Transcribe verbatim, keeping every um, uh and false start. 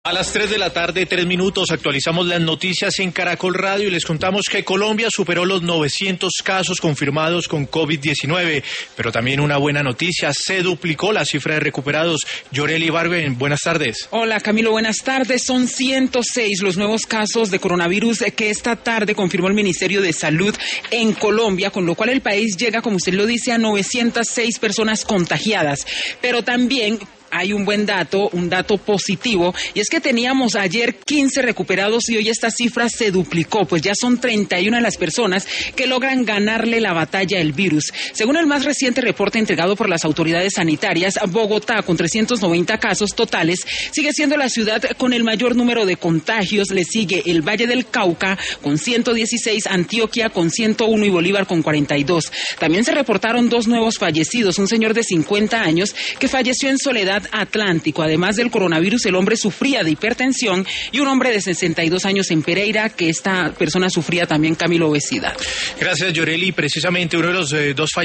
A las tres de la tarde, tres minutos, actualizamos las noticias en Caracol Radio y les contamos que Colombia superó los novecientos casos confirmados con COVID diecinueve, pero también una buena noticia, se duplicó la cifra de recuperados. Yoreli Ibargüen, buenas tardes. Hola Camilo, buenas tardes. Son ciento seis los nuevos casos de coronavirus que esta tarde confirmó el Ministerio de Salud en Colombia, con lo cual el país llega, como usted lo dice, a novecientas seis personas contagiadas, pero también hay un buen dato, un dato positivo, y es que teníamos ayer quince recuperados y hoy esta cifra se duplicó, pues ya son treinta y una de las personas que logran ganarle la batalla al virus. Según el más reciente reporte entregado por las autoridades sanitarias, Bogotá, con trescientos noventa casos totales, sigue siendo la ciudad con el mayor número de contagios. Le sigue el Valle del Cauca con ciento dieciséis, Antioquia con ciento uno y Bolívar con cuarenta y dos. También se reportaron dos nuevos fallecidos, un señor de cincuenta años que falleció en Soledad Atlántico. Además del coronavirus, el hombre sufría de hipertensión, y un hombre de sesenta y dos años en Pereira, que esta persona sufría también, Camilo, obesidad. Gracias, Yoreli. Precisamente uno de los eh, dos fallecidos